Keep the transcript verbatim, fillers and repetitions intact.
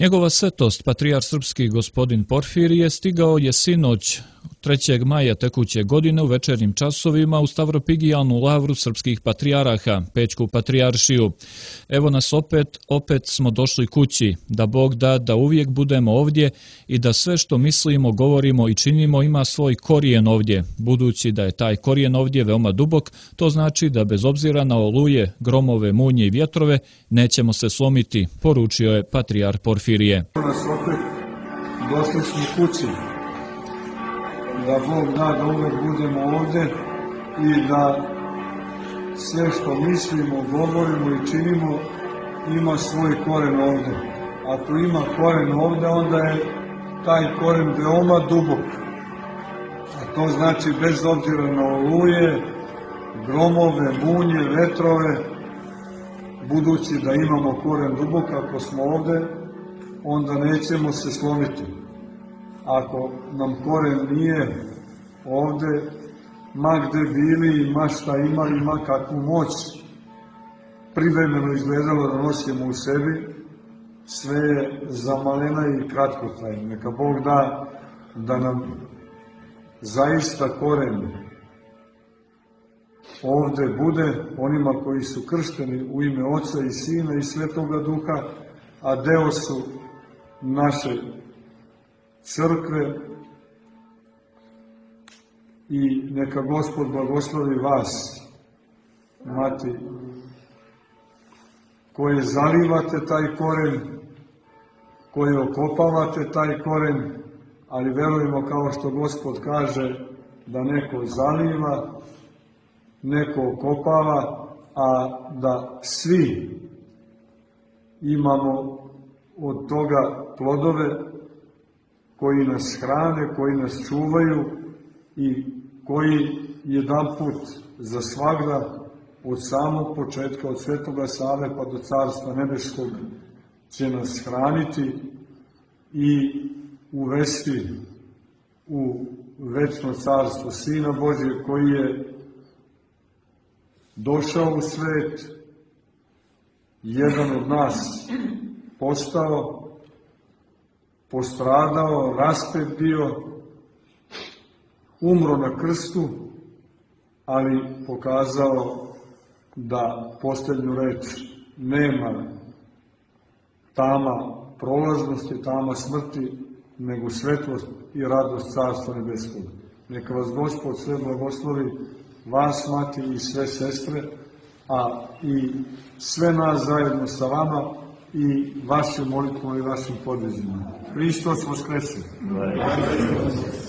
Njegova svetost, patrijar srpski gospodin Porfirije, stigao je sinoć trećeg maja tekuće godine u večernjim časovima u Stavropigijalnu lavru srpskih patrijaraha, Pećku patrijaršiju. Evo nas opet, opet smo došli kući, da Bog da da uvijek budemo ovdje i da sve što mislimo, govorimo i činimo ima svoj korijen ovdje. Budući da je taj korijen ovdje veoma dubok, to znači da bez obzira na oluje, gromove, munje i vjetrove nećemo se slomiti, poručio je patrijar Porfirije. Došli smo kući, da Bog da da uvek budemo ovdje i da sve što mislimo, govorimo i činimo ima svoj koren ovdje. Ako ima koren ovdje, onda je taj koren veoma dubok. A to znači bez obzira na oluje, gromove, munje, vetrove, budući da imamo koren dubok, ako smo ovdje, onda nećemo se slomiti. Ako nam koren nije ovdje, ma gde bili i ma šta imali, ma kakvu moć privremeno izgledalo da nosimo u sebi, sve je zamalena i kratkotrajno. Neka Bog da da nam zaista koren ovdje bude, onima koji su kršteni u ime Oca i Sina i Svetoga Duha, a deo su naše crkve, i neka Gospod blagoslovi vas, mati, koje zalivate taj koren, koje okopavate taj koren, ali verujemo, kao što Gospod kaže, da neko zaliva, neko okopava, a da svi imamo od toga plodove koji nas hrane, koji nas čuvaju i koji jedanput za svagda od samog početka, od Svetoga Save pa do Carstva Nebeskog će nas hraniti i uvesti u večno carstvo Sina Božje koji je došao u svet, jedan od nas postao, postradao, raspet bio, umro na krstu, ali pokazao da posljednju reč nema tama prolaznosti, tama smrti, nego svetlost i radost Carstva Nebeskog. Neka vas Gospod sve blagoslovi, vas, mati, i sve sestre, a i sve nas zajedno sa vama i vašim molitvom i vašim podvizima. Hristos Voskreće!